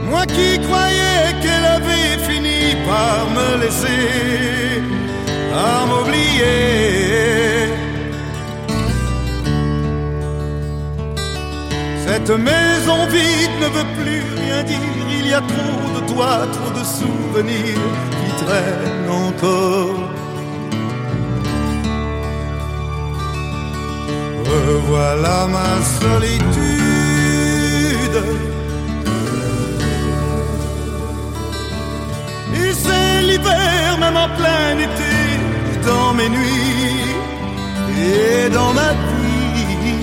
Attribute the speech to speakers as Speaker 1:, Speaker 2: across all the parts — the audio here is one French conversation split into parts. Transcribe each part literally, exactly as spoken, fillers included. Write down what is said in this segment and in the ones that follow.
Speaker 1: Moi qui croyais qu'elle avait fini par me laisser, à m'oublier. Cette maison vide ne veut plus rien dire. Il y a trop de toi, trop de souvenirs qui traînent encore. Revoilà ma solitude. Et c'est l'hiver, même en plein été, dans mes nuits et dans ma vie.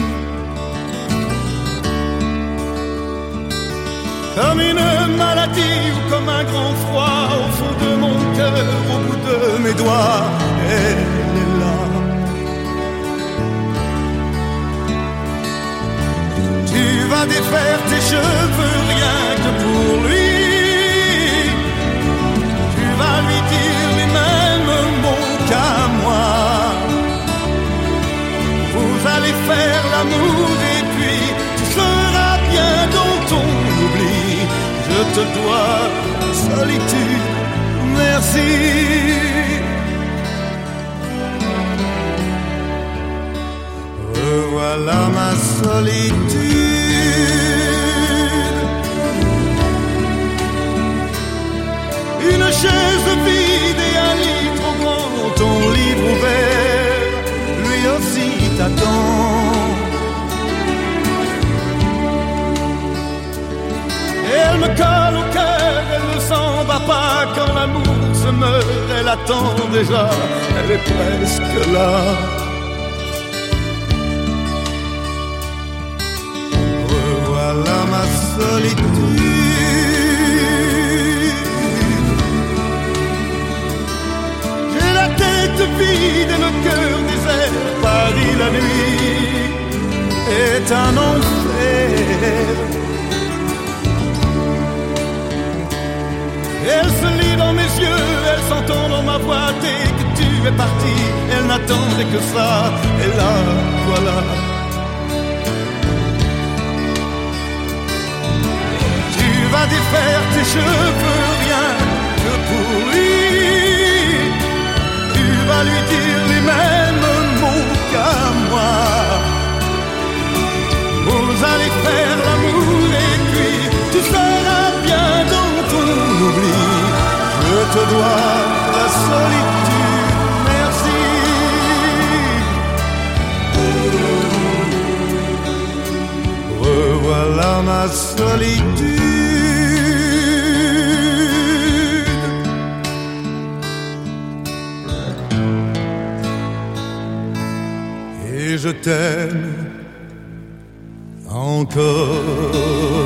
Speaker 1: Comme une maladie ou comme un grand froid au fond de mon cœur, au bout de mes doigts, elle est là. Tu vas défaire tes cheveux rien que pour lui. Tu vas lui dire les mêmes mots qu'à moi. Vous allez faire l'amour et puis tu seras bien dans ton oubli. Je te dois la solitude, merci. Revoilà ma solitude. Une chaise vide et un lit trop grand, ton livre ouvert, lui aussi t'attend. Elle me colle au cœur, elle ne s'en va pas. Quand l'amour se meurt, elle attend déjà, elle est presque là. Revoilà ma solitude. J'ai la tête vide et le cœur désert. Paris la nuit est un enfer. Elle se lit dans mes yeux, elle s'entend dans ma voix. Dès que tu es parti, elle n'attendait que ça. Et là, voilà. Tu vas défaire tes cheveux rien que pour lui. Tu vas lui dire les mêmes mots qu'à moi. Vous allez faire l'amour et puis tu seras bien dans ton oubli. Je te dois la solitude, merci. Revoilà ma solitude. Et je t'aime encore.